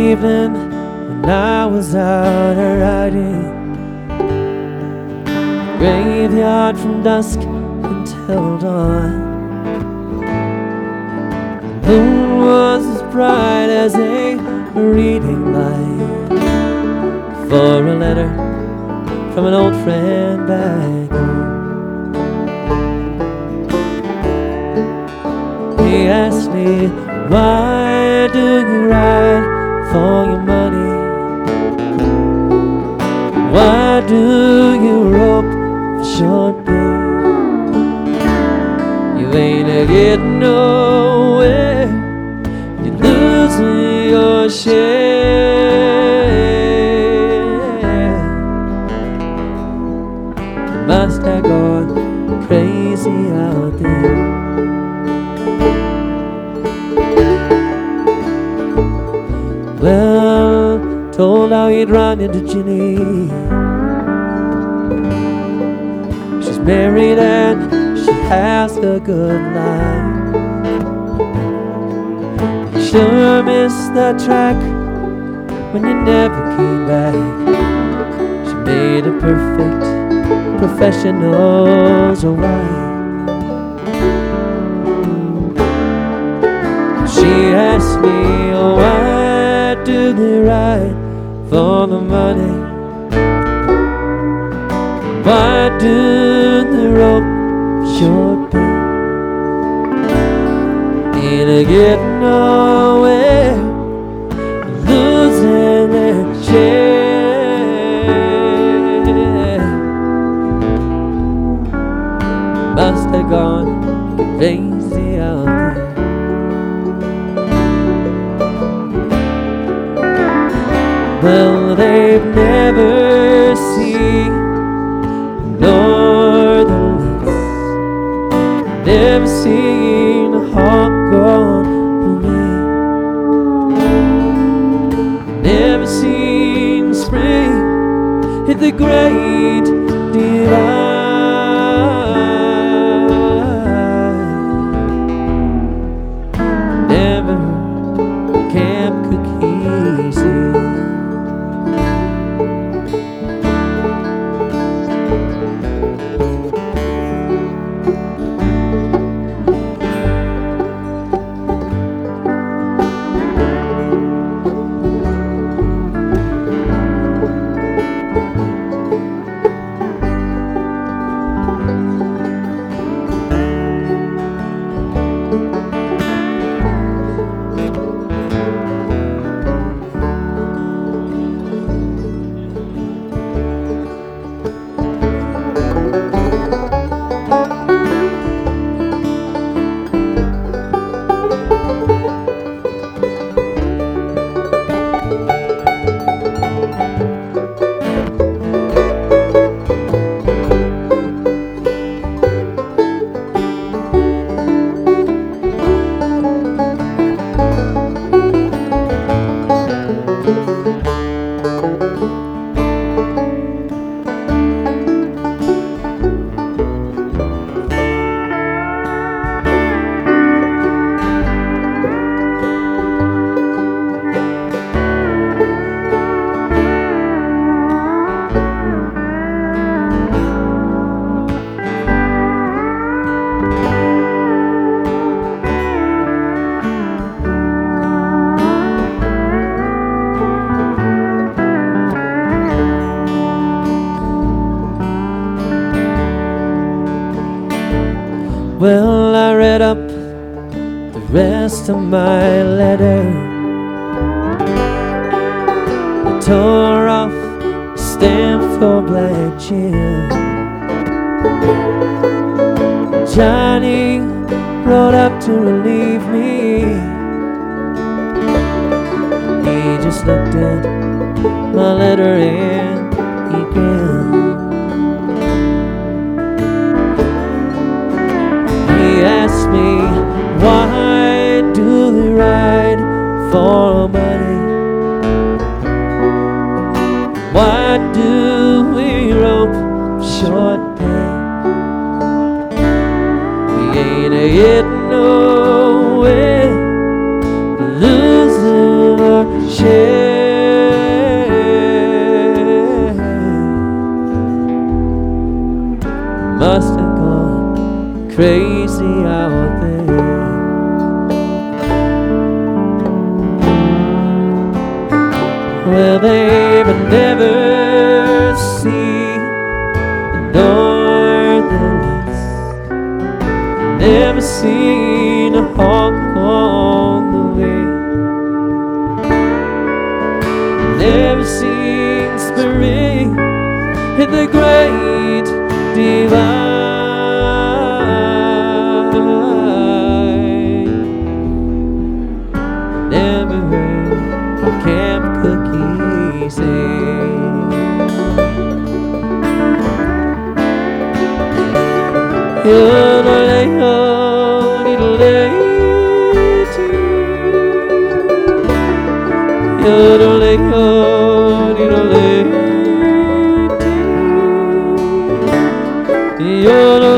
evening when I was out riding, graveyard from dusk until dawn. The moon was as bright as a reading light for a letter from an old friend back home. He asked me, why do you ride for your money? Why do you rope for short pay? You ain't getting nowhere, you're losing your share. You must have gone crazy out there. Well, told how he'd run into Ginny. She's married and she has a good life. You sure missed that track when you never came back. She made a perfect professional's wife. She asked me, oh, why do they ride for the money? Why do they rope short pay? Ain't getting nowhere, losing their share. Must have gone crazy out there. Well, they've never seen northern lights, never seen a hawk gone away, never seen spring hit the great divide. Never Camp Cookies. Well, I read up the rest of my letter. I tore off the stamp for Black Jim. Johnny rode up to relieve me. He just looked at my letter and he grinned. He asked me, why do they ride for money? Why do we rope short pay? We ain't getting nowhere, losing our share. Must have gone crazy out there. Well, they would never see the northern lights, never seen a hawk on the way, never seen spring in the great divide, never heard Camp Cookie sing. Yodelay-o,